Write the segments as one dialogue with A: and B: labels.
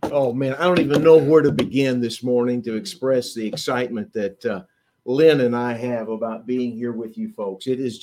A: Oh, man, I don't even know where to begin this morning to express the excitement that Lynn and I have about being here with you folks. It is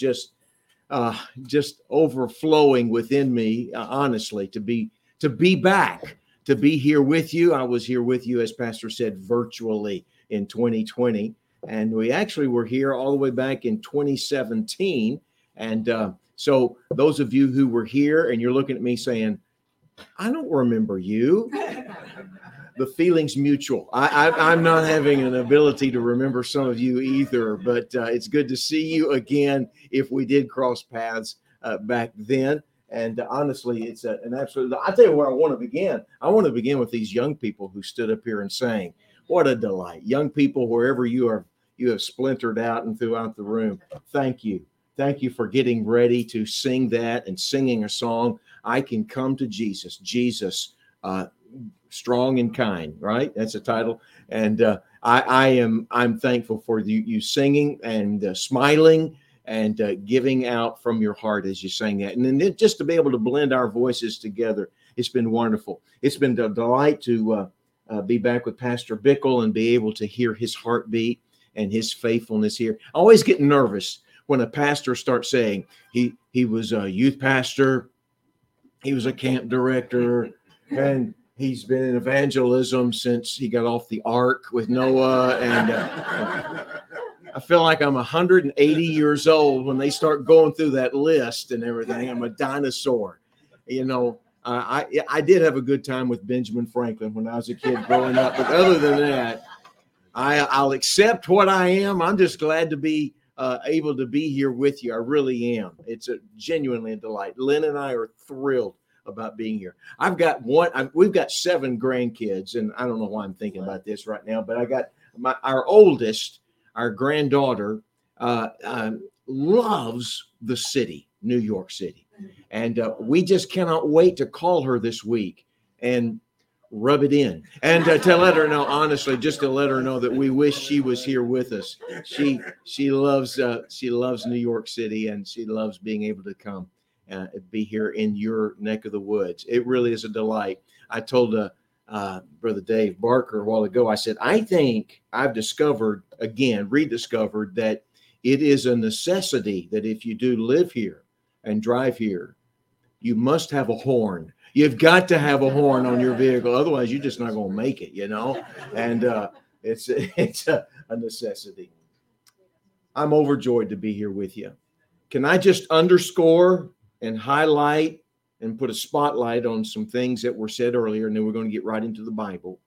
A: just overflowing within me, honestly, to be back, to be here with you. I was here with you, as Pastor said, virtually in 2020, and we actually were here all the way back in 2017. And so those of you who were here and you're looking at me saying, I don't remember you. The feeling's mutual. I'm not having an ability to remember some of you either, but it's good to see you again if we did cross paths back then. And honestly, it's an absolute, I'll tell you where I want to begin. I want to begin with these young people who stood up here and sang. What a delight. Young people, wherever you are, you have splintered out and throughout the room. Thank you. Thank you for getting ready to sing that and singing a song. I can come to Jesus. Jesus, strong and kind, right? That's the title. And I'm thankful for you singing and smiling and giving out from your heart as you sang that. And then just to be able to blend our voices together, it's been wonderful. It's been a delight to be back with Pastor Bickle and be able to hear his heartbeat and his faithfulness here. I always get nervous when a pastor starts saying he was a youth pastor, he was a camp director, and he's been in evangelism since he got off the ark with Noah. And I feel like I'm 180 years old when they start going through that list and everything. I'm a dinosaur. You know, I did have a good time with Benjamin Franklin when I was a kid growing up. But other than that, I'll accept what I am. I'm just glad to be able to be here with you. I really am. It's genuinely a delight. Lynn and I are thrilled about being here. We've got 7 grandkids, and I don't know why I'm thinking about this right now, but I got our oldest, our granddaughter, loves the city, New York City. And we just cannot wait to call her this week and rub it in and to let her know, honestly, just to let her know that we wish she was here with us. She loves New York City, and she loves being able to come be here in your neck of the woods. It really is a delight. I told Brother Dave Barker a while ago, I said, I think I've rediscovered that it is a necessity that if you do live here and drive here, you must have a horn. You've got to have a horn on your vehicle. Otherwise, you're just not going to make it, you know? And it's a necessity. I'm overjoyed to be here with you. Can I just underscore and highlight and put a spotlight on some things that were said earlier, and then we're going to get right into the Bible.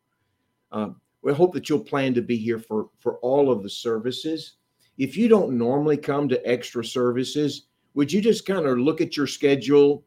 A: We hope that you'll plan to be here for all of the services. If you don't normally come to extra services, would you just kind of look at your schedule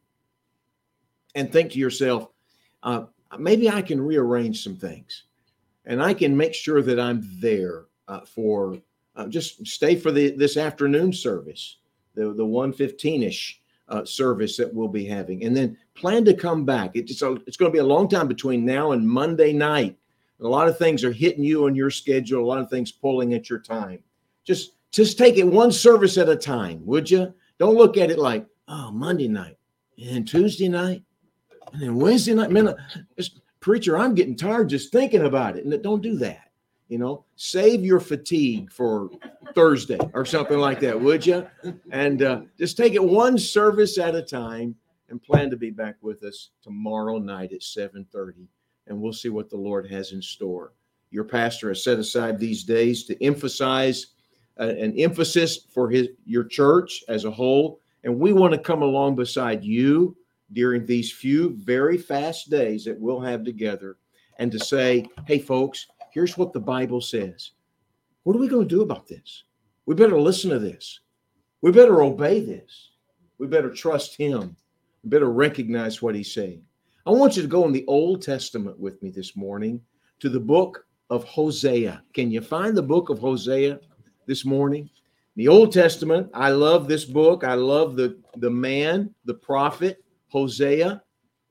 A: and think to yourself, maybe I can rearrange some things, and I can make sure that I'm there for just stay for this afternoon service, the 1:15-ish service that we'll be having, and then plan to come back. It's going to be a long time between now and Monday night. A lot of things are hitting you on your schedule. A lot of things pulling at your time. Just take it one service at a time, would you? Don't look at it like, oh, Monday night and Tuesday night and then Wednesday night. Man, preacher, I'm getting tired just thinking about it. And don't do that. You know, save your fatigue for Thursday or something like that, would you? And just take it one service at a time and plan to be back with us tomorrow night at 7:30. And we'll see what the Lord has in store. Your pastor has set aside these days to emphasize an emphasis for your church as a whole. And we want to come along beside you during these few very fast days that we'll have together and to say, hey, folks, here's what the Bible says. What are we going to do about this? We better listen to this. We better obey this. We better trust him. We better recognize what he's saying. I want you to go in the Old Testament with me this morning to the book of Hosea. Can you find the book of Hosea this morning? The Old Testament, I love this book. I love the man, the prophet, Hosea.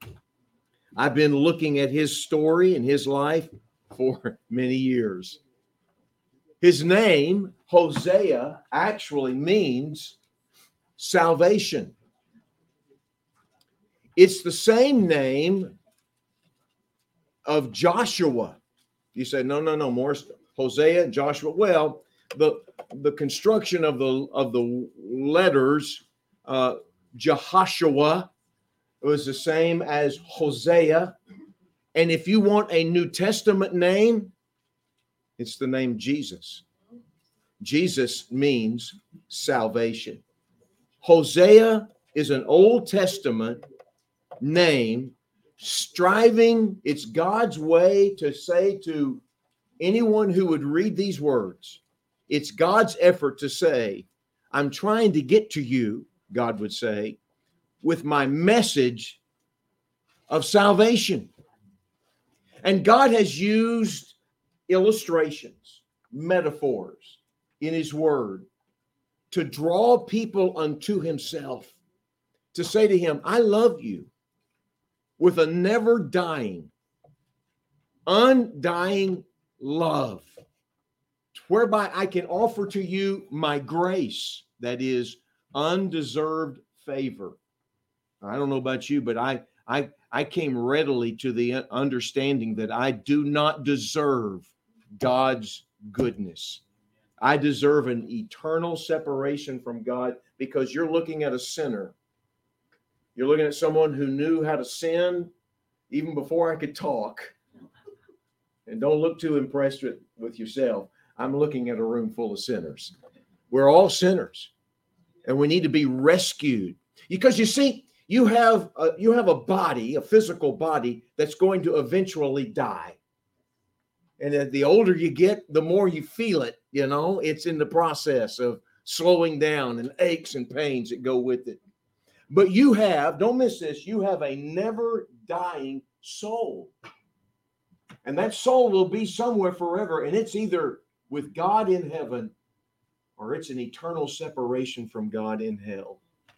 A: I've been looking at his story and his life for many years. His name, Hosea, actually means salvation. It's the same name of Joshua. You say, no, Morris, Hosea, Joshua. Well, the construction of the letters, Jehoshua, was the same as Hosea. And if you want a New Testament name, it's the name Jesus. Jesus means salvation. Hosea is an Old Testament name striving, it's God's way to say to anyone who would read these words, it's God's effort to say, I'm trying to get to you, God would say, with my message of salvation. And God has used illustrations, metaphors in his word to draw people unto himself, to say to him, I love you with a never dying, undying love, whereby I can offer to you my grace, that is undeserved favor. I don't know about you, but I came readily to the understanding that I do not deserve God's goodness. I deserve an eternal separation from God, because you're looking at a sinner. You're looking at someone who knew how to sin even before I could talk. And don't look too impressed with yourself. I'm looking at a room full of sinners. We're all sinners, and we need to be rescued. Because you see, you have a body, a physical body that's going to eventually die. And the older you get, the more you feel it. You know, it's in the process of slowing down, and aches and pains that go with it. But you have, don't miss this, you have a never dying soul. And that soul will be somewhere forever. And it's either with God in heaven, or it's an eternal separation from God in hell.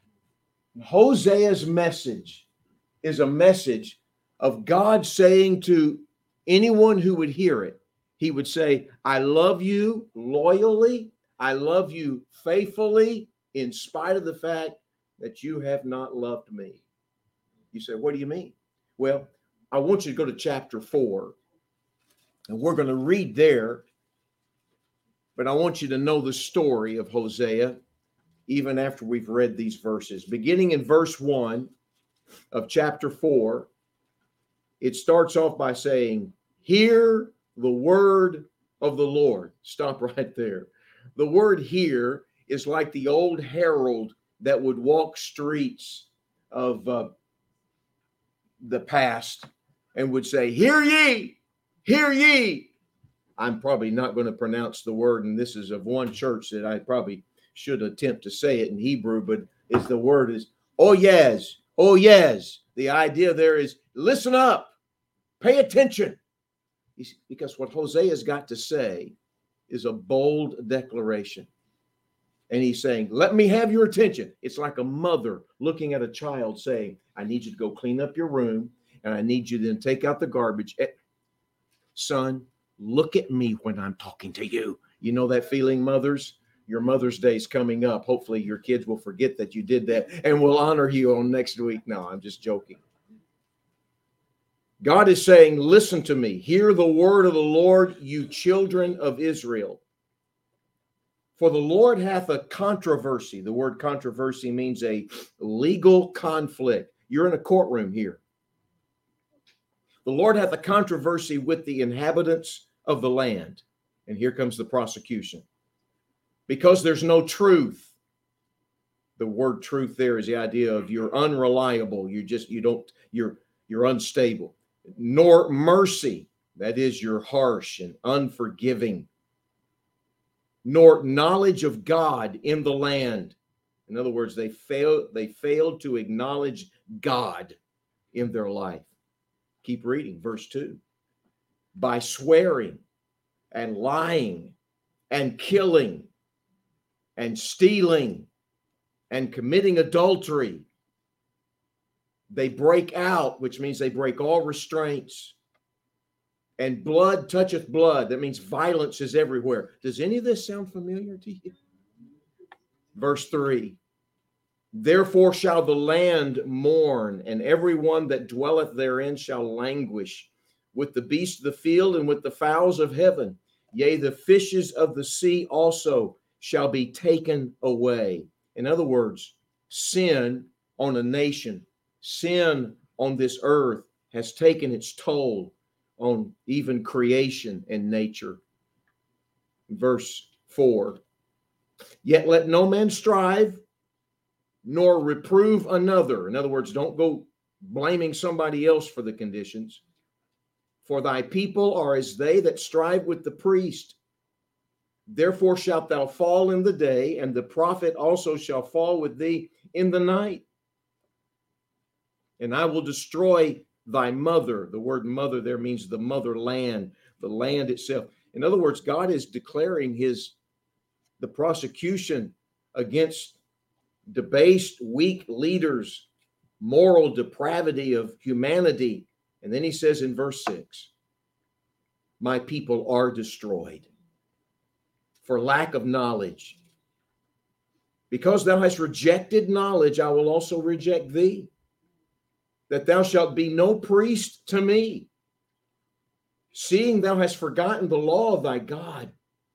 A: Hosea's message is a message of God saying to anyone who would hear it, he would say, I love you loyally. I love you faithfully, in spite of the fact that you have not loved me. You say, what do you mean? Well, I want you to go to chapter 4, and we're going to read there. But I want you to know the story of Hosea, even after we've read these verses. Beginning in verse 1 of chapter 4, it starts off by saying, hear the word of the Lord. Stop right there. The word hear is like the old herald that would walk streets of the past and would say, hear ye, hear ye. I'm probably not going to pronounce the word, and this is of one church that I probably should attempt to say it in Hebrew, but it's the word is oyez, oyez. The idea there is listen up, pay attention. Because what Hosea's got to say is a bold declaration. And he's saying, let me have your attention. It's like a mother looking at a child saying, I need you to go clean up your room, and I need you to then take out the garbage. Son, look at me when I'm talking to you. You know that feeling, mothers? Your Mother's Day is coming up. Hopefully your kids will forget that you did that, and will honor you on next week. No, I'm just joking. God is saying, listen to me. Hear the word of the Lord, you children of Israel. For the Lord hath a controversy. The word controversy means a legal conflict. You're in a courtroom here. The Lord hath a controversy with the inhabitants of the land. And here comes the prosecution. Because there's no truth. The word truth there is the idea of you're unreliable. You're unstable. Nor mercy, that is, you're harsh and unforgiving. Nor knowledge of God in the land. In other words, they failed to acknowledge God in their life. Keep reading, verse 2. By swearing and lying and killing and stealing and committing adultery, they break out, which means they break all restraints. And blood toucheth blood. That means violence is everywhere. Does any of this sound familiar to you? Verse 3. Therefore shall the land mourn, and every one that dwelleth therein shall languish. with the beasts of the field and with the fowls of heaven. Yea, the fishes of the sea also shall be taken away. In other words, sin on a nation, sin on this earth has taken its toll on even creation and nature. Verse 4, yet let no man strive, nor reprove another. In other words, don't go blaming somebody else for the conditions. For thy people are as they that strive with the priest. Therefore shalt thou fall in the day, and the prophet also shall fall with thee in the night. And I will destroy thy mother. The word mother there means the motherland, the land itself. In other words, God is declaring the prosecution against debased, weak leaders, moral depravity of humanity. And then he says in verse 6, my people are destroyed for lack of knowledge. Because thou hast rejected knowledge, I will also reject thee, that thou shalt be no priest to me. Seeing thou hast forgotten the law of thy God,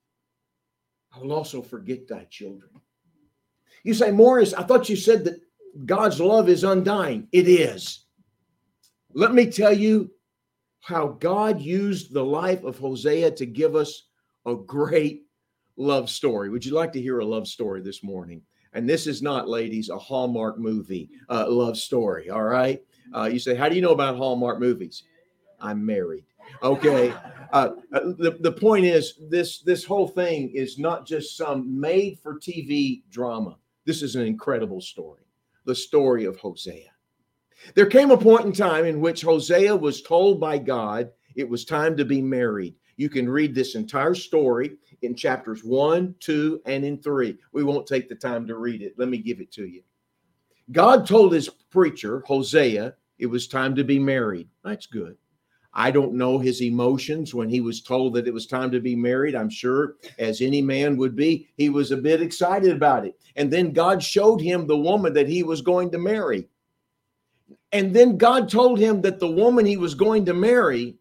A: I will also forget thy children. You say, Morris, I thought you said that God's love is undying. It is. Let me tell you how God used the life of Hosea to give us a great love story. Would you like to hear a love story this morning? And this is not, ladies, a Hallmark movie love story, all right? You say, how do you know about Hallmark movies? I'm married. Okay. The point is, this whole thing is not just some made-for-TV drama. This is an incredible story, the story of Hosea. There came a point in time in which Hosea was told by God it was time to be married. You can read this entire story in chapters 1, 2, and in 3. We won't take the time to read it. Let me give it to you. God told his preacher, Hosea, it was time to be married. That's good. I don't know his emotions when he was told that it was time to be married. I'm sure, as any man would be, he was a bit excited about it. And then God showed him the woman that he was going to marry. And then God told him that the woman he was going to marry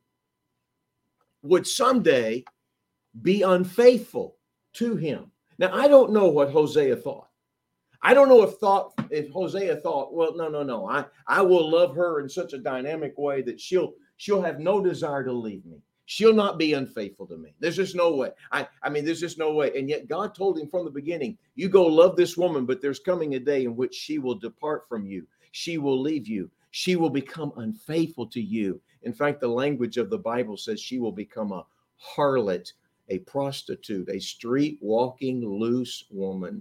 A: would someday be unfaithful to him. Now, I don't know what Hosea thought. I don't know if Hosea thought, well, no. I will love her in such a dynamic way that she'll have no desire to leave me. She'll not be unfaithful to me. There's just no way. I mean, there's just no way. And yet God told him from the beginning, you go love this woman, but there's coming a day in which she will depart from you. She will leave you. She will become unfaithful to you. In fact, the language of the Bible says she will become a harlot, a prostitute, a street walking loose woman.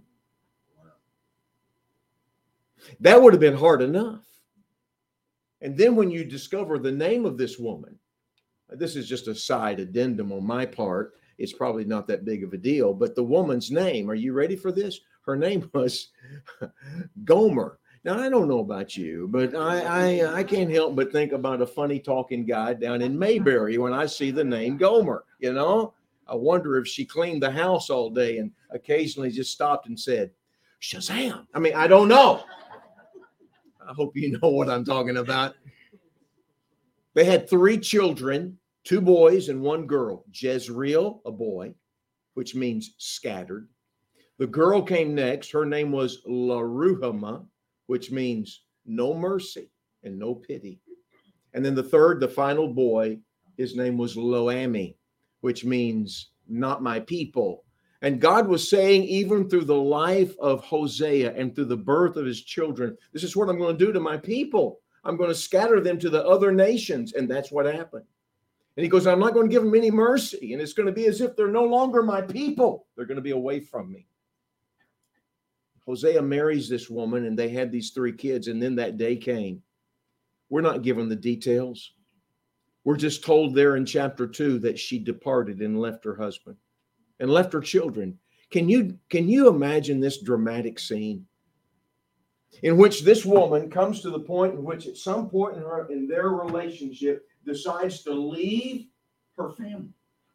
A: That would have been hard enough. And then when you discover the name of this woman, this is just a side addendum on my part. It's probably not that big of a deal, but the woman's name, are you ready for this? Her name was Gomer. Now, I don't know about you, but I can't help but think about a funny talking guy down in Mayberry when I see the name Gomer, you know? I wonder if she cleaned the house all day and occasionally just stopped and said, Shazam. I mean, I don't know. I hope you know what I'm talking about. They had 3 children, 2 boys and 1 girl. Jezreel, a boy, which means scattered. The girl came next. Her name was Laruhamah, which means no mercy and no pity. And then the third, the final boy, his name was Lo-Ammi, which means not my people. And God was saying, even through the life of Hosea and through the birth of his children, this is what I'm going to do to my people. I'm going to scatter them to the other nations. And that's what happened. And he goes, I'm not going to give them any mercy. And it's going to be as if they're no longer my people. They're going to be away from me. Hosea marries this woman and they had these 3 kids. And then that day came. We're not given the details. We're just told there in chapter 2 that she departed and left her husband and left her children. Can you imagine this dramatic scene in which this woman comes to the point in which at some point in their relationship decides to leave her family?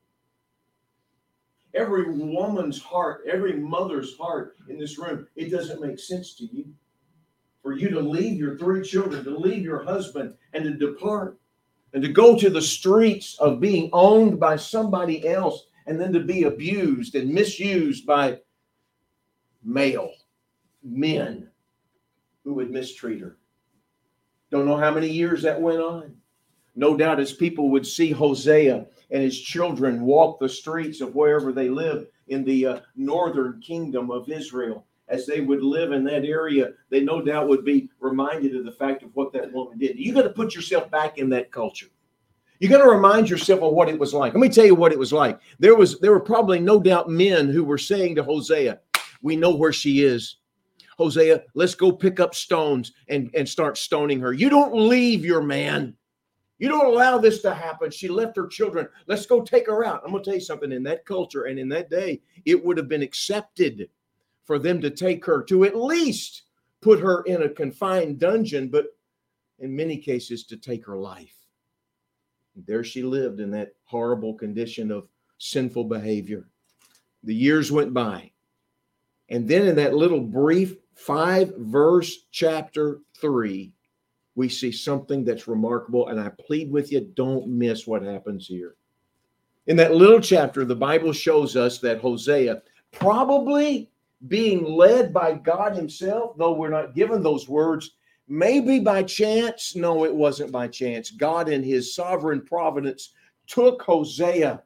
A: Every woman's heart, every mother's heart in this room, it doesn't make sense to you. For you to leave your 3 children, to leave your husband, and to depart. and to go to the streets of being owned by somebody else and then to be abused and misused by male men who would mistreat her. Don't know how many years that went on. No doubt as people would see Hosea and his children walk the streets of wherever they live in the northern kingdom of Israel, as they would live in that area, they no doubt would be reminded of the fact of what that woman did. You got to put yourself back in that culture. You got to remind yourself of what it was like. Let me tell you what it was like. There were probably no doubt men who were saying to Hosea, "We know where she is. Hosea, let's go pick up stones and start stoning her. You don't leave your man. You don't allow this to happen. She left her children. Let's go take her out." I'm going to tell you something. In that culture and in that day, it would have been accepted for them to take her, to at least put her in a confined dungeon, but in many cases to take her life. There she lived in that horrible condition of sinful behavior. The years went by. And then in that little brief 5-verse chapter 3, we see something that's remarkable. And I plead with you, don't miss what happens here. In that little chapter, the Bible shows us that Hosea, probably being led by God himself, though we're not given those words, maybe by chance. No, it wasn't by chance. God in his sovereign providence took Hosea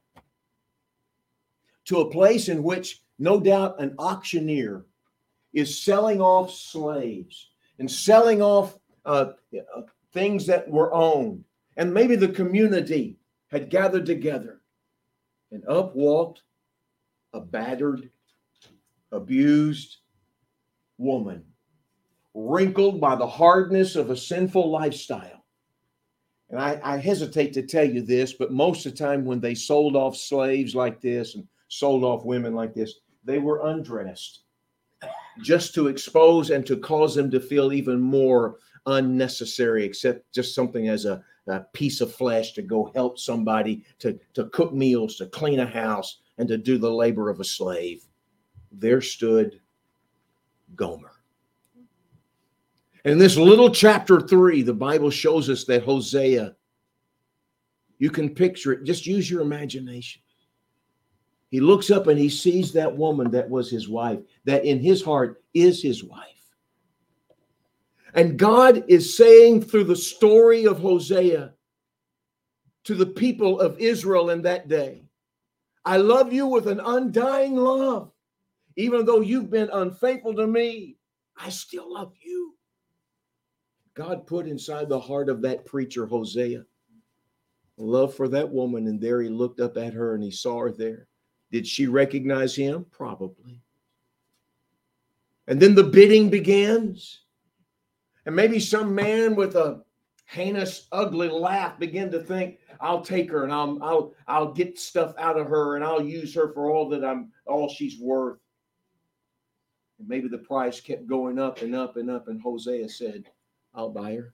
A: to a place in which no doubt an auctioneer is selling off slaves and selling off things that were owned. And maybe the community had gathered together, and up walked a battered, abused woman, wrinkled by the hardness of a sinful lifestyle. And I hesitate to tell you this, but most of the time when they sold off slaves like this and sold off women like this, they were undressed just to expose and to cause them to feel even more unnecessary, except just something as a piece of flesh to go help somebody to cook meals, to clean a house, and to do the labor of a slave. There stood Gomer. And in this little chapter 3, the Bible shows us that Hosea, you can picture it, just use your imagination. He looks up and he sees that woman that was his wife, that in his heart is his wife. And God is saying through the story of Hosea to the people of Israel in that day, I love you with an undying love. Even though you've been unfaithful to me, I still love you. God put inside the heart of that preacher, Hosea, love for that woman. And there he looked up at her and he saw her there. Did she recognize him? Probably. And then the bidding begins. And maybe some man with a heinous, ugly laugh began to think, I'll take her and I'll get stuff out of her and I'll use her for all she's worth. And maybe the price kept going up and up and up. And Hosea said, I'll buy her.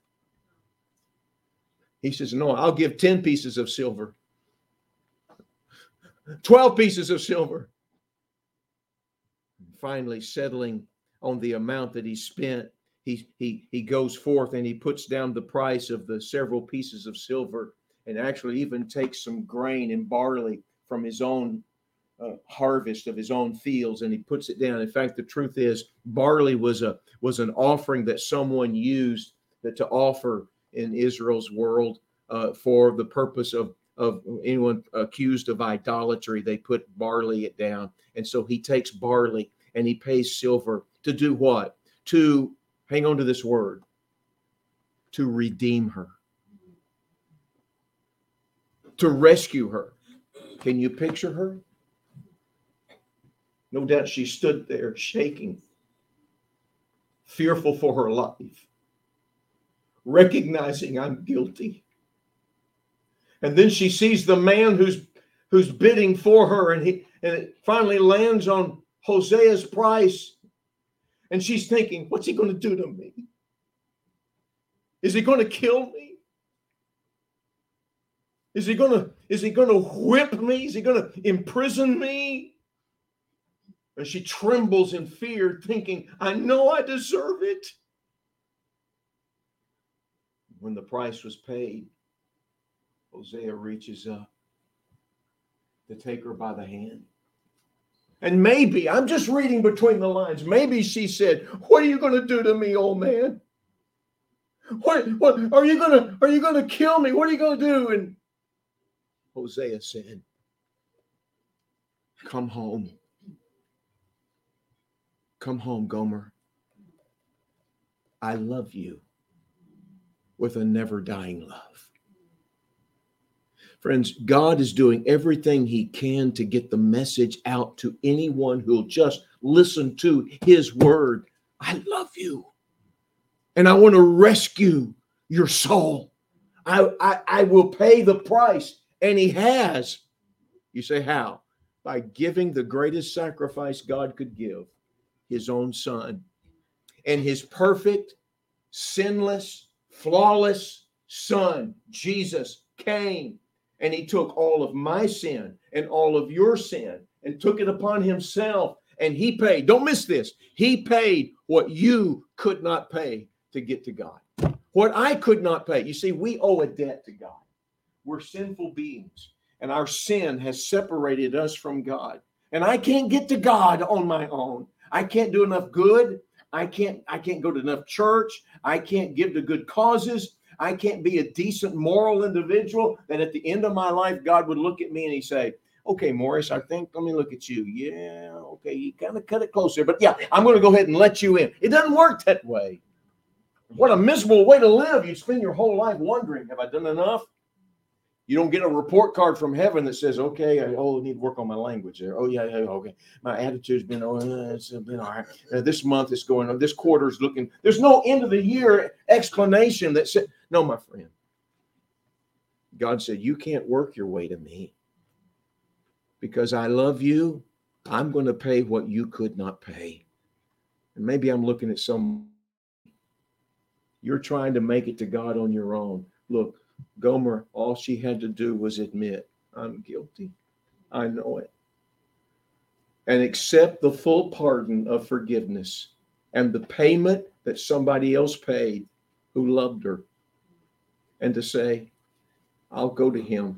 A: He says, no, I'll give 10 pieces of silver. 12 pieces of silver. Finally settling on the amount that he spent, he goes forth and he puts down the price of the several pieces of silver, and actually even takes some grain and barley from his own harvest of his own fields, and he puts it down. In fact, the truth is, barley was an offering that someone used to offer in Israel's world for the purpose of anyone accused of idolatry. They put barley it down, and so he takes barley and he pays silver to do what? To hang on to this word, to redeem her, to rescue her. Can you picture her? No doubt she stood there shaking, fearful for her life, recognizing I'm guilty. And then she sees the man who's bidding for her, and it finally lands on Hosea's price. And she's thinking, what's he going to do to me? Is he going to kill me? Is he going to whip me? Is he going to imprison me? And she trembles in fear, thinking, I know I deserve it. When the price was paid, Hosea reaches up to take her by the hand. And maybe, I'm just reading between the lines, maybe she said, "What are you going to do to me, old man? What are you going to kill me? What are you going to do?" And Hosea said, "Come home. Come home, Gomer. I love you with a never dying love." Friends, God is doing everything he can to get the message out to anyone who'll just listen to his word. I love you. And I want to rescue your soul. I will pay the price. And he has. You say, how? By giving the greatest sacrifice God could give, his own son. And his perfect, sinless, flawless son, Jesus, came. And he took all of my sin and all of your sin and took it upon himself. And he paid. Don't miss this. He paid what you could not pay to get to God. What I could not pay. You see, we owe a debt to God. We're sinful beings. And our sin has separated us from God. And I can't get to God on my own. I can't do enough good. I can't go to enough church. I can't give to good causes. I can't be a decent moral individual that at the end of my life, God would look at me and he'd say, "Okay, Morris, let me look at you. Yeah, okay, you kind of cut it close there. But yeah, I'm going to go ahead and let you in." It doesn't work that way. What a miserable way to live. You spend your whole life wondering, have I done enough? You don't get a report card from heaven that says, "Okay, I need to work on my language there. Oh, yeah, okay. My attitude's been, it's been all right. This month is going on. This quarter's looking." There's no end of the year explanation that said, no, my friend. God said, you can't work your way to me. Because I love you, I'm going to pay what you could not pay. And maybe I'm looking at some, you're trying to make it to God on your own. Look, Gomer, all she had to do was admit, I'm guilty. I know it. And accept the full pardon of forgiveness and the payment that somebody else paid who loved her. And to say, I'll go to him.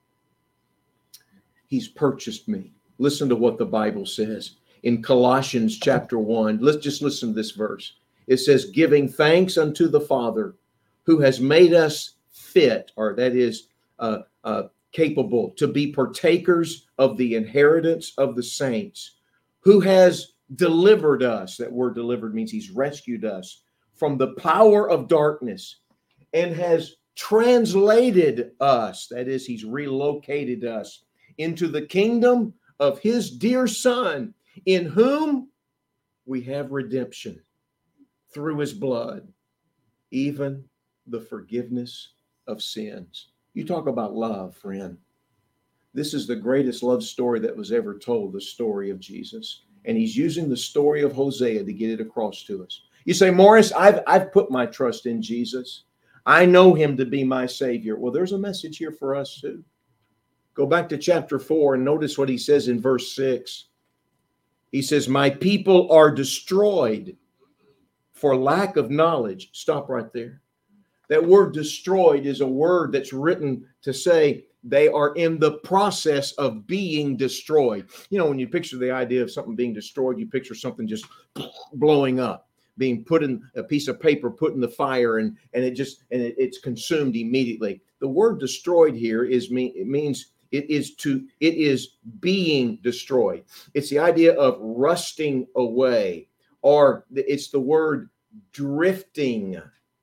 A: He's purchased me. Listen to what the Bible says in Colossians chapter 1. Let's just listen to this verse. It says, giving thanks unto the Father who has made us fit, or that is capable to be partakers of the inheritance of the saints, who has delivered us. That word delivered means he's rescued us from the power of darkness and has translated us. That is, he's relocated us into the kingdom of his dear Son, in whom we have redemption through his blood, even the forgiveness of sins. You talk about love, friend. This is the greatest love story that was ever told, the story of Jesus. And he's using the story of Hosea to get it across to us. You say, Morris, I've put my trust in Jesus. I know him to be my Savior. Well, there's a message here for us too. Go back to chapter 4 and notice what he says in verse 6. He says, my people are destroyed for lack of knowledge. Stop right there. That word destroyed is a word that's written to say they are in the process of being destroyed. You know, when you picture the idea of something being destroyed, you picture something just blowing up, being put in a piece of paper, put in the fire, and it's consumed immediately. The word destroyed here it means it is being destroyed. It's the idea of rusting away, or it's the word drifting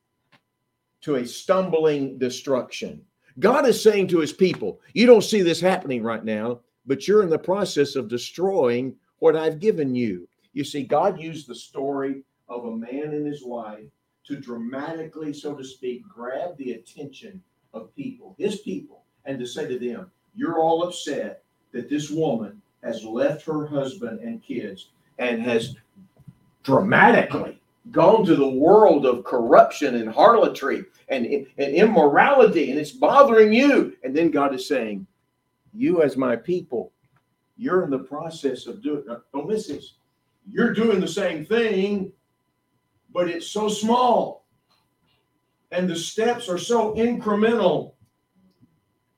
A: to a stumbling destruction. God is saying to his people, you don't see this happening right now, but you're in the process of destroying what I've given you. You see, God used the story of a man and his wife to dramatically, so to speak, grab the attention of people, his people, and to say to them, you're all upset that this woman has left her husband and kids and has dramatically gone to the world of corruption and harlotry and immorality, and it's bothering you. And then God is saying, you as my people, you're in the process of doing, don't miss this, you're doing the same thing, but it's so small and the steps are so incremental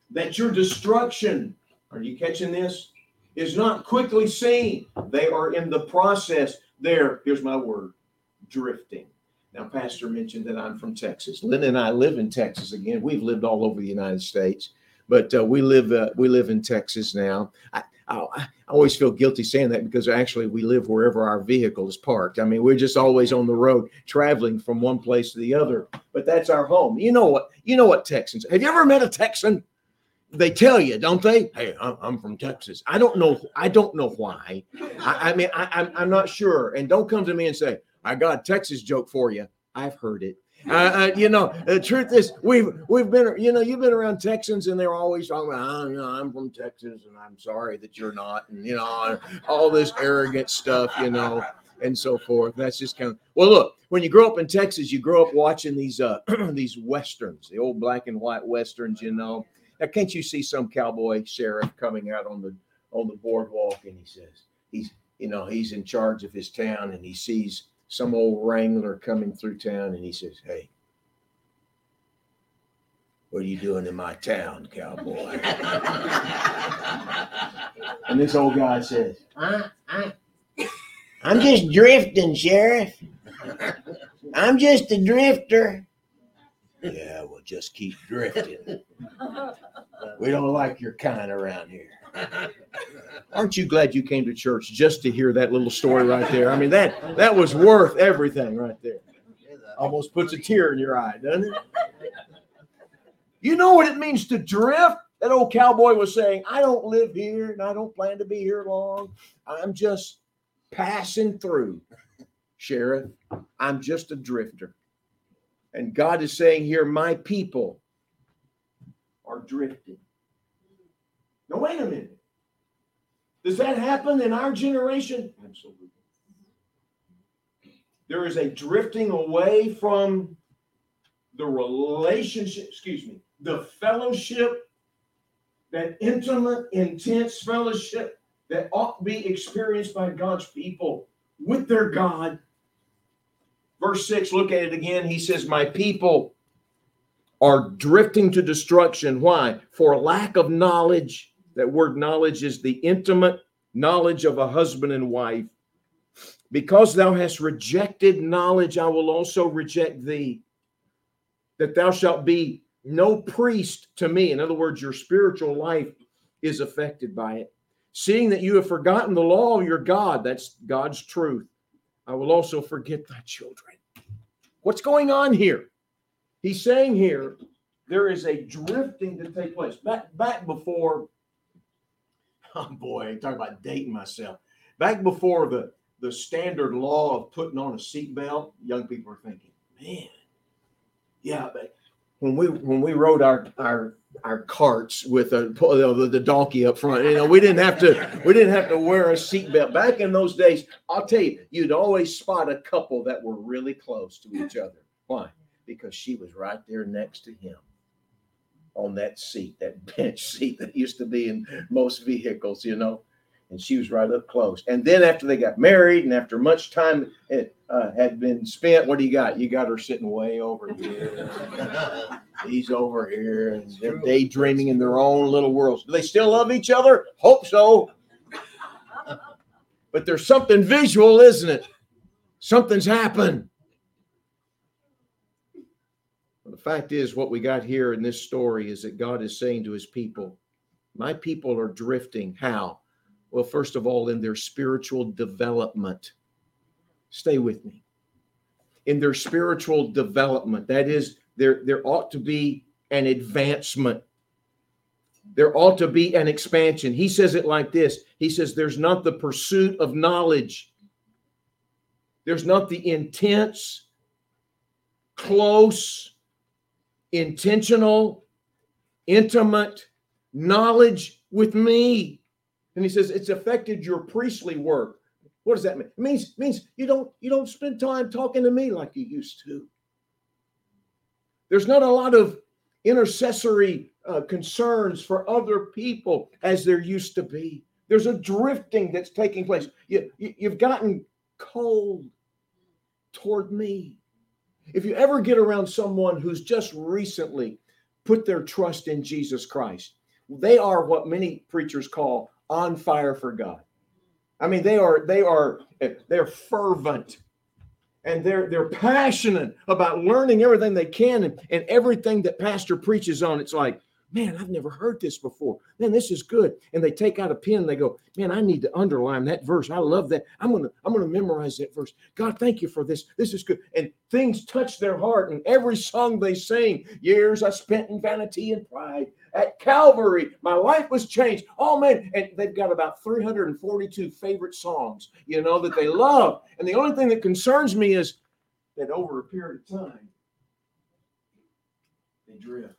A: that your destruction, are you catching this? Is not quickly seen. They are in the process there. Here's my word, drifting. Now, Pastor mentioned that I'm from Texas. Lynn and I live in Texas again. We've lived all over the United States, but we live in Texas now. I always feel guilty saying that because actually we live wherever our vehicle is parked. I mean, we're just always on the road traveling from one place to the other, but that's our home. You know what Texans, have you ever met a Texan? They tell you, don't they? Hey, I'm from Texas. I don't know why. I'm not sure. And don't come to me and say, I got a Texas joke for you. I've heard it. The truth is, we've been, you've been around Texans, and they're always talking about, I'm from Texas, and I'm sorry that you're not, and all this arrogant stuff, and so forth. That's just kind of, well, look, when you grow up in Texas, you grow up watching these these westerns, the old black and white westerns. Now, can't you see some cowboy sheriff coming out on the boardwalk, and he says he's in charge of his town, and he sees some old wrangler coming through town, and he says, "Hey, what are you doing in my town, cowboy?" And this old guy says, I'm just drifting, Sheriff. I'm just a drifter. Yeah, well, just keep drifting. We don't like your kind around here. Aren't you glad you came to church just to hear that little story right there? I mean, that was worth everything right there. Almost puts a tear in your eye, doesn't it? You know what it means to drift? That old cowboy was saying, I don't live here and I don't plan to be here long. I'm just passing through, Sheriff. I'm just a drifter. And God is saying here, my people are drifting. Now, wait a minute. Does that happen in our generation? Absolutely. There is a drifting away from the relationship, the fellowship, that intimate, intense fellowship that ought to be experienced by God's people with their God. Verse 6, look at it again. He says, my people are drifting to destruction. Why? For lack of knowledge. That word knowledge is the intimate knowledge of a husband and wife. Because thou hast rejected knowledge, I will also reject thee, that thou shalt be no priest to me. In other words, your spiritual life is affected by it. Seeing that you have forgotten the law of your God, that's God's truth, I will also forget thy children. What's going on here? He's saying here, there is a drifting to take place. Back before, oh boy, I'm talking about dating myself. Back before the standard law of putting on a seatbelt, young people are thinking, man, yeah, but when we rode our carts with the donkey up front, we didn't have to wear a seatbelt. Back in those days, I'll tell you, you'd always spot a couple that were really close to each other. Why? Because she was right there next to him on that seat, that bench seat that used to be in most vehicles, and she was right up close. And then after they got married and after much time had been spent, what do you got? You got her sitting way over here. He's over here, and they're daydreaming in their own little worlds. Do they still love each other? Hope so. But there's something visual, isn't it? Something's happened. Well, the fact is, what we got here in this story is that God is saying to his people, my people are drifting. How? Well, first of all, in their spiritual development. Stay with me. In their spiritual development, that is, there ought to be an advancement. There ought to be an expansion. He says it like this. He says, there's not the pursuit of knowledge. There's not the intense, close, intentional, intimate knowledge with me. And he says, it's affected your priestly work. What does that mean? It means you don't spend time talking to me like you used to. There's not a lot of intercessory concerns for other people as there used to be. There's a drifting that's taking place. You've gotten cold toward me. If you ever get around someone who's just recently put their trust in Jesus Christ, They are what many preachers call on fire for God. I mean, they're fervent, and they're passionate about learning everything they can, and everything that pastor preaches on. It's like, man, I've never heard this before. Man, this is good. And they take out a pen and they go, man, I need to underline that verse. I love that. I'm gonna memorize that verse. God, thank you for this. This is good. And things touch their heart. And every song they sing, years I spent in vanity and pride. At Calvary, my life was changed. Oh, man. And they've got about 342 favorite songs, that they love. And the only thing that concerns me is that over a period of time, they drift.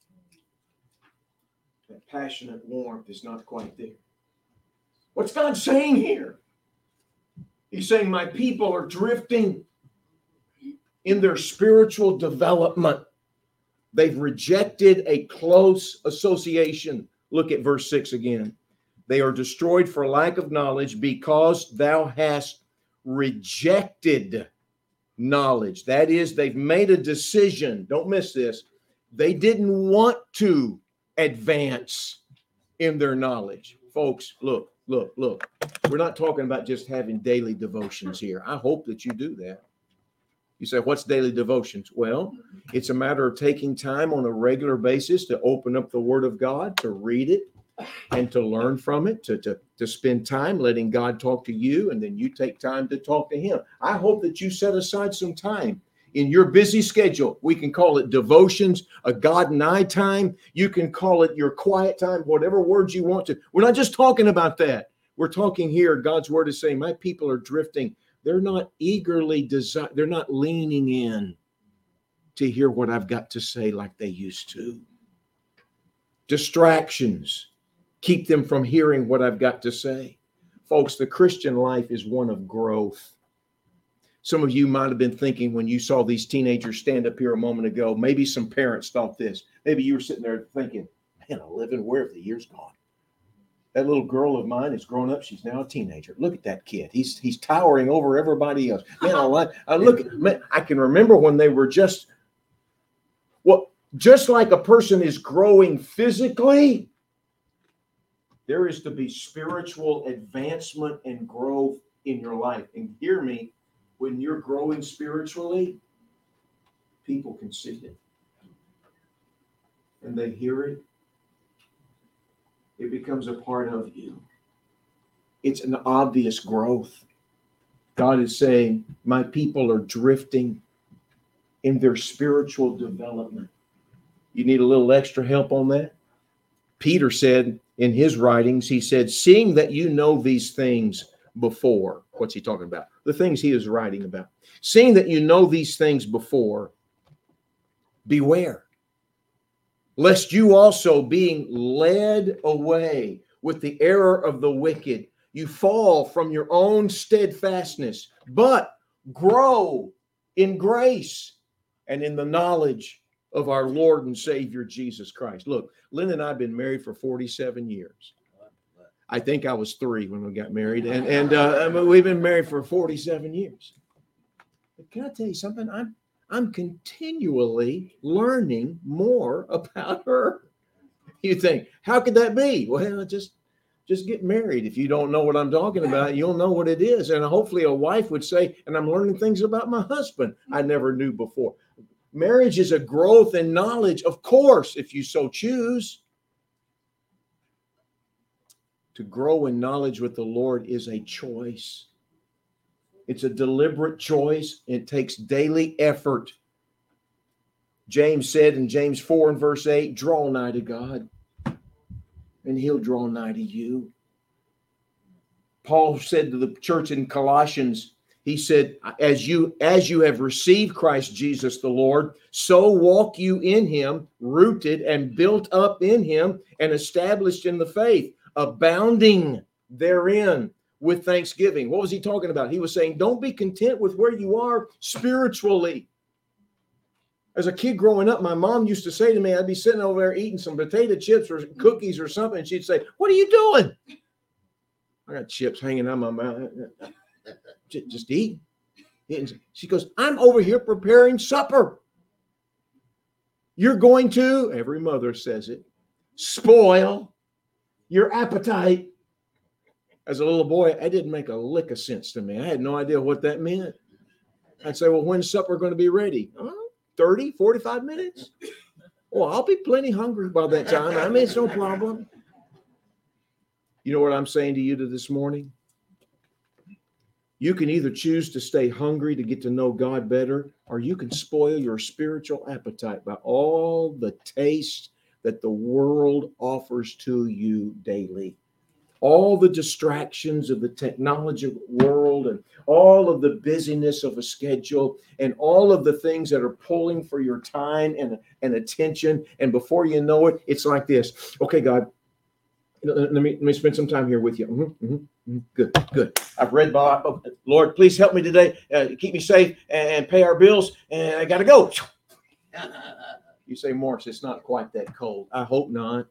A: That passionate warmth is not quite there. What's God saying here? He's saying, my people are drifting in their spiritual development. They've rejected a close association. Look at verse 6 again. They are destroyed for lack of knowledge because thou hast rejected knowledge. That is, they've made a decision. Don't miss this. They didn't want to advance in their knowledge. Folks, look. We're not talking about just having daily devotions here. I hope that you do that. You say, what's daily devotions? Well, it's a matter of taking time on a regular basis to open up the Word of God, to read it, and to learn from it, to spend time letting God talk to you, and then you take time to talk to Him. I hope that you set aside some time in your busy schedule. We can call it devotions, a God and I time. You can call it your quiet time, whatever words you want to. We're not just talking about that. We're talking here, God's Word is saying, my people are drifting. They're not they're not leaning in to hear what I've got to say like they used to. Distractions keep them from hearing what I've got to say. Folks, the Christian life is one of growth. Some of you might have been thinking when you saw these teenagers stand up here a moment ago, maybe some parents thought this. Maybe you were sitting there thinking, man, 11, where have the years gone? That little girl of mine is grown up. She's now a teenager. Look at that kid. He's towering over everybody else. Man, I can remember when they were just like a person is growing physically, there is to be spiritual advancement and growth in your life. And hear me, when you're growing spiritually, people can see it. And they hear it. It becomes a part of you. It's an obvious growth. God is saying, my people are drifting in their spiritual development. You need a little extra help on that? Peter said in his writings, he said, seeing that you know these things before. What's he talking about? The things he is writing about. Seeing that you know these things before, beware, lest you also, being led away with the error of the wicked, you fall from your own steadfastness, but grow in grace and in the knowledge of our Lord and Savior, Jesus Christ. Look, Lynn and I have been married for 47 years. I think I was 3 when we got married, and we've been married for 47 years. But can I tell you something? I'm continually learning more about her. You think, how could that be? Well, just get married. If you don't know what I'm talking about, you'll know what it is. And hopefully a wife would say, and I'm learning things about my husband I never knew before. Marriage is a growth in knowledge, of course, if you so choose. To grow in knowledge with the Lord is a choice. It's a deliberate choice. It takes daily effort. James said in James 4 and verse 8, draw nigh to God, and He'll draw nigh to you. Paul said to the church in Colossians, he said, as you have received Christ Jesus the Lord, so walk you in Him, rooted and built up in Him, and established in the faith, abounding therein with thanksgiving. What was he talking about? He was saying, don't be content with where you are spiritually. As a kid growing up, my mom used to say to me, I'd be sitting over there eating some potato chips or cookies or something, and she'd say, what are you doing? I got chips hanging out my mouth. Just eat. She goes, I'm over here preparing supper. You're going to, every mother says it, spoil your appetite. As a little boy, that didn't make a lick of sense to me. I had no idea what that meant. I'd say, well, when's supper going to be ready? 30, 45 minutes? Well, I'll be plenty hungry by that time. I mean, it's no problem. You know what I'm saying to you this morning? You can either choose to stay hungry to get to know God better, or you can spoil your spiritual appetite by all the taste that the world offers to you daily. All the distractions of the technology world and all of the busyness of a schedule and all of the things that are pulling for your time and attention. And before you know it, it's like this. Okay, God, let me spend some time here with you. Good. I've read Bob. Lord, please help me today. Keep me safe and pay our bills. And I got to go. You say, Morris, it's not quite that cold. I hope not.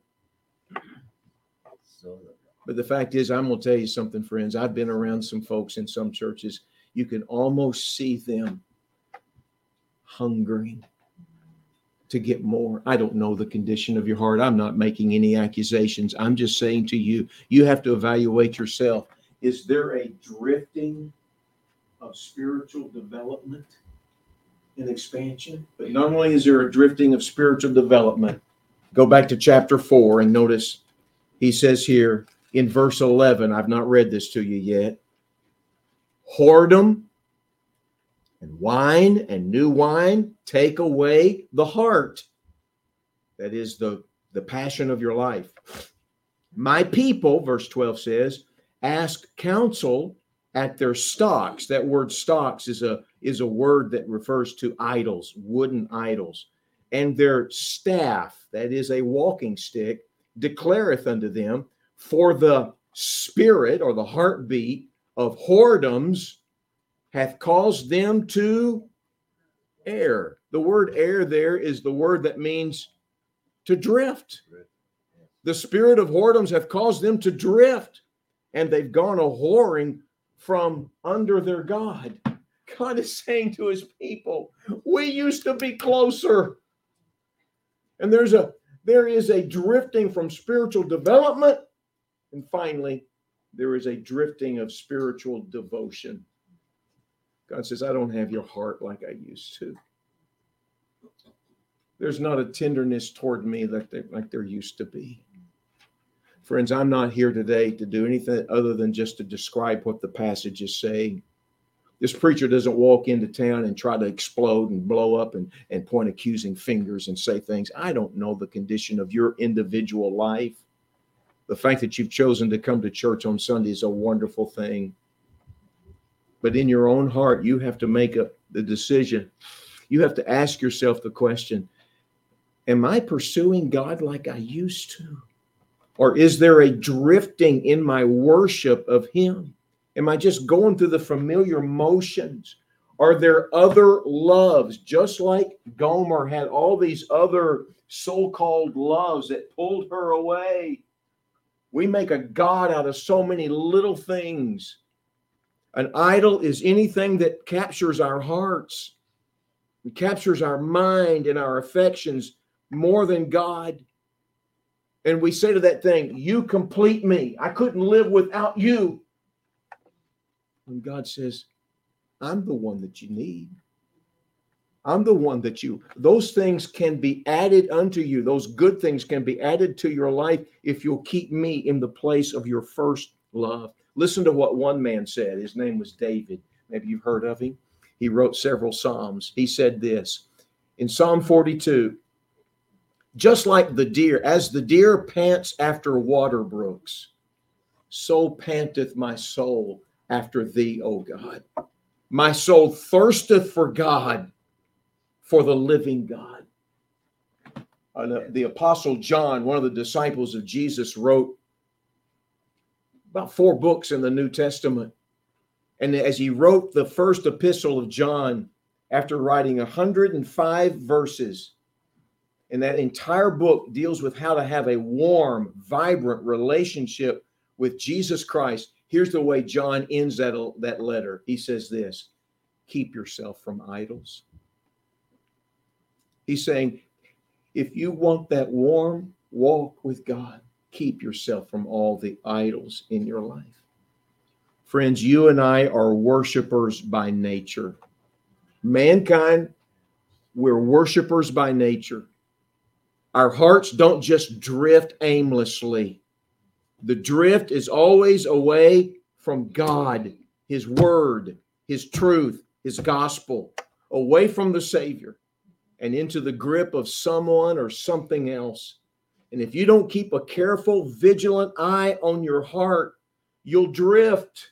A: But the fact is, I'm going to tell you something, friends. I've been around some folks in some churches. You can almost see them hungering to get more. I don't know the condition of your heart. I'm not making any accusations. I'm just saying to you, you have to evaluate yourself. Is there a drifting of spiritual development and expansion? But not only is there a drifting of spiritual development, go back to chapter 4 and notice he says here, in verse 11, I've not read this to you yet. Whoredom and wine and new wine take away the heart. That is the passion of your life. My people, verse 12 says, ask counsel at their stocks. That word stocks is a word that refers to idols, wooden idols. And their staff, that is a walking stick, declareth unto them, for the spirit or the heartbeat of whoredoms hath caused them to err. The word err there is the word that means to drift. The spirit of whoredoms hath caused them to drift, and they've gone a whoring from under their God. God is saying to his people, we used to be closer. And there is a drifting from spiritual development. And finally, there is a drifting of spiritual devotion. God says, I don't have your heart like I used to. There's not a tenderness toward me like there used to be. Friends, I'm not here today to do anything other than just to describe what the passage is saying. This preacher doesn't walk into town and try to explode and blow up and point accusing fingers and say things. I don't know the condition of your individual life. The fact that you've chosen to come to church on Sunday is a wonderful thing. But in your own heart, you have to make the decision. You have to ask yourself the question, am I pursuing God like I used to? Or is there a drifting in my worship of him? Am I just going through the familiar motions? Are there other loves, just like Gomer had all these other so-called loves that pulled her away? We make a God out of so many little things. An idol is anything that captures our hearts. It captures our mind and our affections more than God. And we say to that thing, you complete me. I couldn't live without you. And God says, I'm the one that you need. I'm the one that those things can be added unto you. Those good things can be added to your life if you'll keep me in the place of your first love. Listen to what one man said. His name was David. Maybe you've heard of him. He wrote several Psalms. He said this in Psalm 42, just like the deer, as the deer pants after water brooks, so panteth my soul after thee, O God. My soul thirsteth for God, for the living God. The Apostle John, one of the disciples of Jesus, wrote about 4 books in the New Testament. And as he wrote the first epistle of John, after writing 105 verses, and that entire book deals with how to have a warm, vibrant relationship with Jesus Christ. Here's the way John ends that letter. He says this, keep yourself from idols. He's saying, if you want that warm, Walk with God. Keep yourself from all the idols in your life. Friends, you and I are worshipers by nature. Mankind, we're worshipers by nature. Our hearts don't just drift aimlessly. The drift is always away from God, His Word, His truth, His gospel, away from the Savior and into the grip of someone or something else. And if you don't keep a careful, vigilant eye on your heart, you'll drift.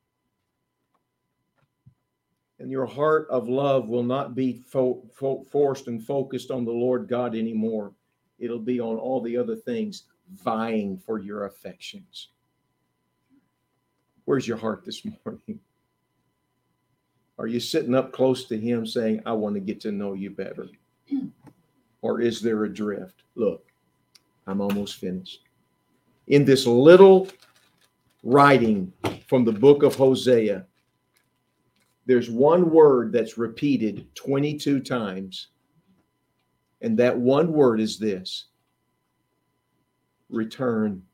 A: And your heart of love will not be forced and focused on the Lord God anymore. It'll be on all the other things vying for your affections. Where's your heart this morning? Are you sitting up close to Him saying, I want to get to know you better? Or is there a drift? Look, I'm almost finished. In this little writing from the book of Hosea, there's one word that's repeated 22 times. And that one word is this: return.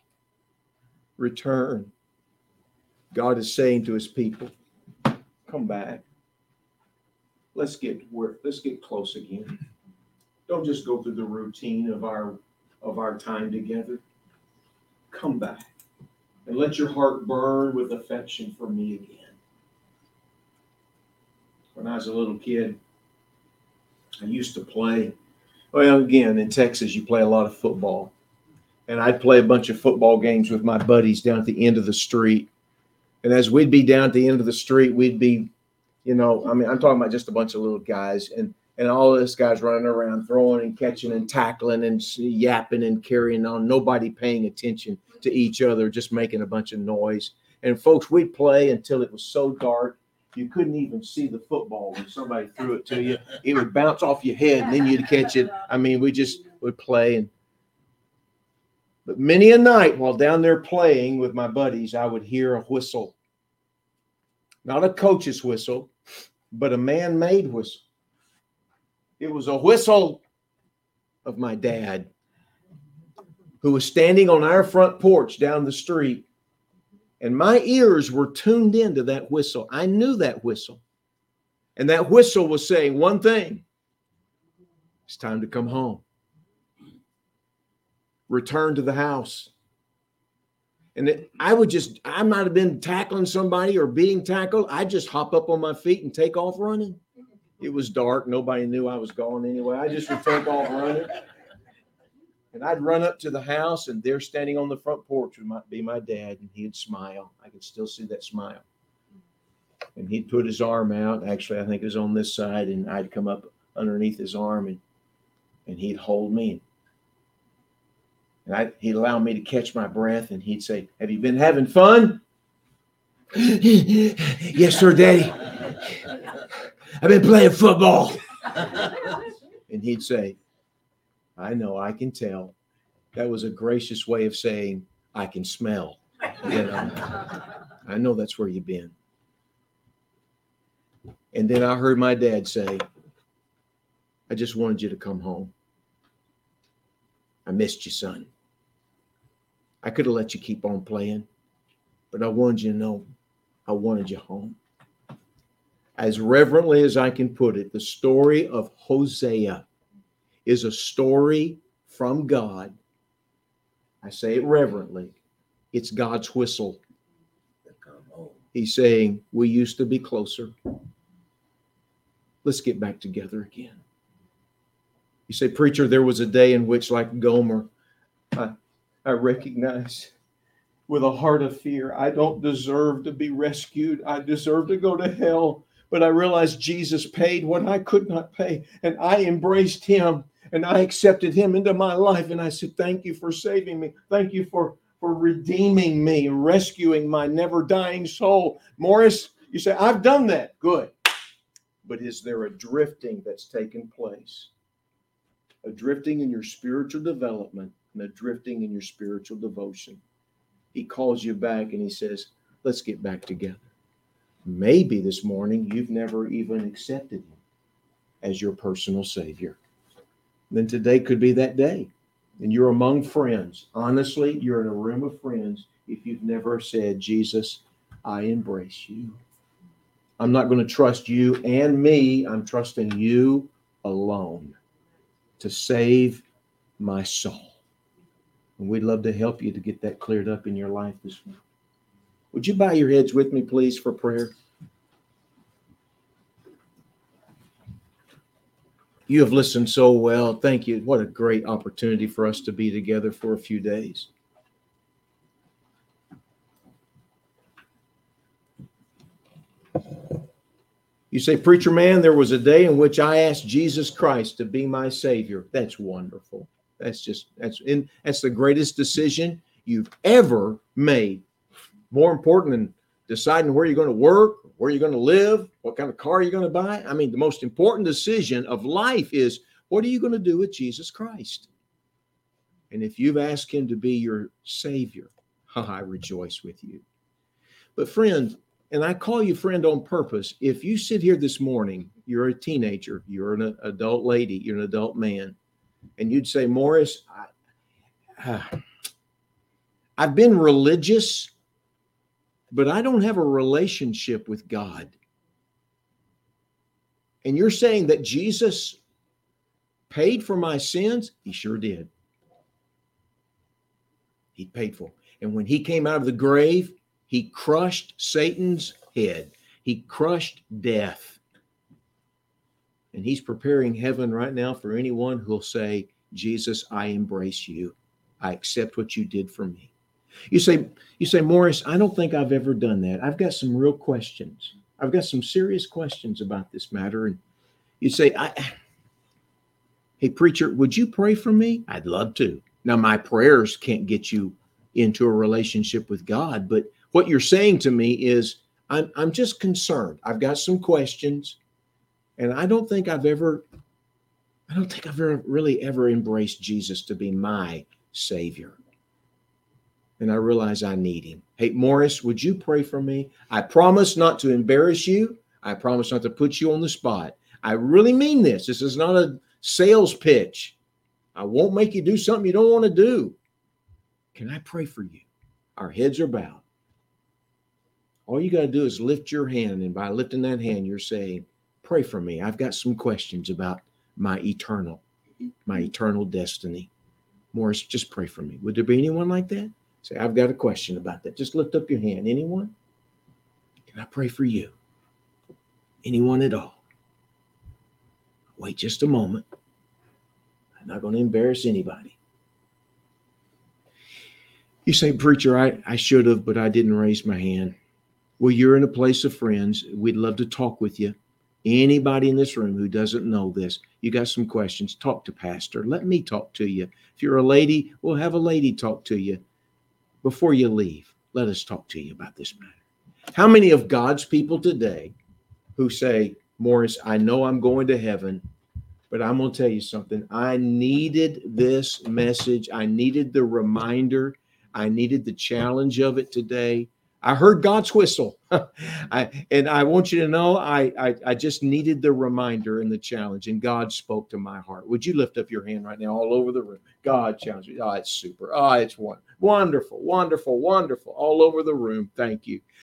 A: Return. God is saying to His people, come back. Let's get close again. Don't just go through the routine of our time together. Come back and let your heart burn with affection for me again. When I was a little kid, I used to play. Well, again, in Texas, you play a lot of football. And I'd play a bunch of football games with my buddies down at the end of the street. And as we'd be down at the end of the street, we'd be, I'm talking about just a bunch of little guys. And all of this guys running around, throwing and catching and tackling and yapping and carrying on. Nobody paying attention to each other, just making a bunch of noise. And folks, we'd play until it was so dark, you couldn't even see the football when somebody threw it to you. It would bounce off your head and then you'd catch it. We just would play. But many a night while down there playing with my buddies, I would hear a whistle. Not a coach's whistle, but a man-made whistle. It was a whistle of my dad, who was standing on our front porch down the street. And my ears were tuned into that whistle. I knew that whistle. And that whistle was saying one thing: it's time to come home. Return to the house. And I might have been tackling somebody or being tackled. I'd just hop up on my feet and take off running. It was dark. Nobody knew I was gone anyway. I just would take off running. And I'd run up to the house, and there standing on the front porch would be my dad, and he'd smile. I could still see that smile. And he'd put his arm out. Actually, I think it was on this side, and I'd come up underneath his arm, and he'd hold me. And he'd allow me to catch my breath, and he'd say, have you been having fun? Yes, sir, Daddy. I've been playing football. And he'd say, I know, I can tell. That was a gracious way of saying, I can smell. I know that's where you've been. And then I heard my dad say, I just wanted you to come home. I missed you, son. I could have let you keep on playing, but I wanted you to know I wanted you home. As reverently as I can put it, the story of Hosea is a story from God. I say it reverently. It's God's whistle. He's saying, we used to be closer. Let's get back together again. You say, preacher, there was a day in which, like Gomer, I recognize with a heart of fear, I don't deserve to be rescued. I deserve to go to hell. But I realized Jesus paid what I could not pay. And I embraced Him, and I accepted Him into my life. And I said, thank you for saving me. Thank you for redeeming me, rescuing my never dying soul. Morris, you say, I've done that. Good. But is there a drifting that's taken place? A drifting in your spiritual development and a drifting in your spiritual devotion. He calls you back and He says, let's get back together. Maybe this morning you've never even accepted Him as your personal Savior. Then today could be that day. and you're among friends, honestly, you're in a room of friends, if you've never said, Jesus, I embrace you. I'm not going to trust you and me. I'm trusting you alone to save my soul. And we'd love to help you to get that cleared up in your life this morning. Would you bow your heads with me, please, for prayer? You have listened so well. Thank you. What a great opportunity for us to be together for a few days. You say, preacher man, there was a day in which I asked Jesus Christ to be my Savior. That's wonderful. That's the greatest decision you've ever made. More important than deciding where you're going to work, where you're going to live, what kind of car you're going to buy. I mean, the most important decision of life is, what are you going to do with Jesus Christ? And if you've asked him to be your Savior, I rejoice with you. But friend, and I call you friend on purpose, if you sit here this morning, you're a teenager, you're an adult lady, you're an adult man, and you'd say, Morris, I've been religious, but I don't have a relationship with God. And you're saying that Jesus paid for my sins? He sure did. He paid for them. And when he came out of the grave, he crushed Satan's head. He crushed death. And he's preparing heaven right now for anyone who'll say, Jesus, I embrace you. I accept what you did for me. You say, Morris, I don't think I've ever done that. I've got some real questions. I've got some serious questions about this matter. And you say, hey, preacher, would you pray for me? I'd love to. Now, my prayers can't get you into a relationship with God, but what you're saying to me is, I'm just concerned. I've got some questions, and I don't think I've really ever embraced Jesus to be my Savior. And I realize I need him. Hey, Morris, would you pray for me? I promise not to embarrass you. I promise not to put you on the spot. I really mean this. This is not a sales pitch. I won't make you do something you don't want to do. Can I pray for you? Our heads are bowed. All you got to do is lift your hand, and by lifting that hand, you're saying, pray for me. I've got some questions about my eternal destiny. Morris, just pray for me. Would there be anyone like that? Say, I've got a question about that. Just lift up your hand. Anyone? Can I pray for you? Anyone at all? Wait just a moment. I'm not going to embarrass anybody. You say, preacher, I should have, but I didn't raise my hand. Well, you're in a place of friends. We'd love to talk with you. Anybody in this room who doesn't know this, you got some questions, talk to Pastor. Let me talk to you. If you're a lady, we'll have a lady talk to you. Before you leave, let us talk to you about this matter. How many of God's people today who say, Morris, I know I'm going to heaven, but I'm going to tell you something. I needed this message. I needed the reminder. I needed the challenge of it today. I heard God's whistle. And I want you to know, I just needed the reminder and the challenge, and God spoke to my heart. Would you lift up your hand right now all over the room? God challenged me. Oh, it's super. Oh, it's wonderful, wonderful, wonderful. All over the room. Thank you.